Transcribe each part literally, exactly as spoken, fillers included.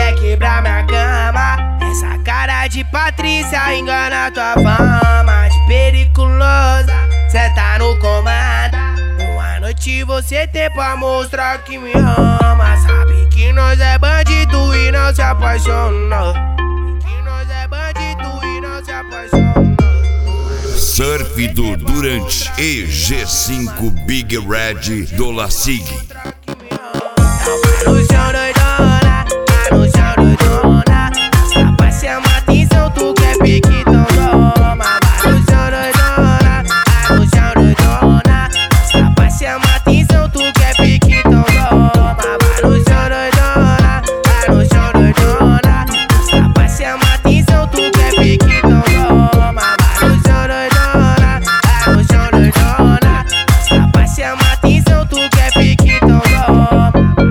quer quebrar minha cama. Essa cara de Patrícia engana tua fama de periculosa, cê tá no comando. Uma noite você tem pra mostrar que me ama. Sabe que nós é bandido e não se apaixona. Que nós é bandido e não se apaixona. Surf do Durante e G cinco Big Red do Lasig. Vai no chão doidona, vai no chão doidona. Rapaz, chama atenção, tu quer pique, então toma. Vai no chão doidona, vai no chão doidona. Rapaz, chama atenção, tu quer pique, então toma. Vai no chão doidona, vai no chão doidona. Rapaz, chama atenção, tu quer pique, então toma. Vai no chão doidona, vai no chão doidona. Rapaz, chama atenção, tu quer pique, então toma.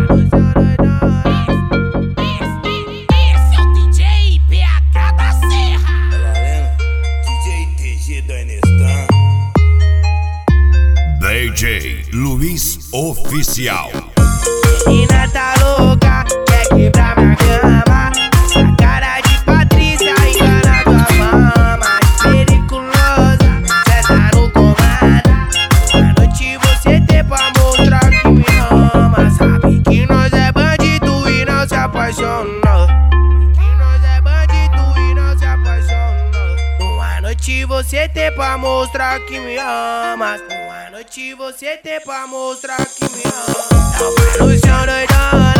D J Luiz Oficial. Menina tá louca, quer quebrar minha cama. Essa cara de Patrícia engana tua fama de periculosa, cê tá no comando. Uma noite você tem pra mostrar que me ama. Sabe que nós é bandido e não se apaixona. Que nós é bandido e não se apaixona. Uma noite você tem pra mostrar que me ama. Uma noite você tem pra mostrar que me ama. Vai no chão doidona.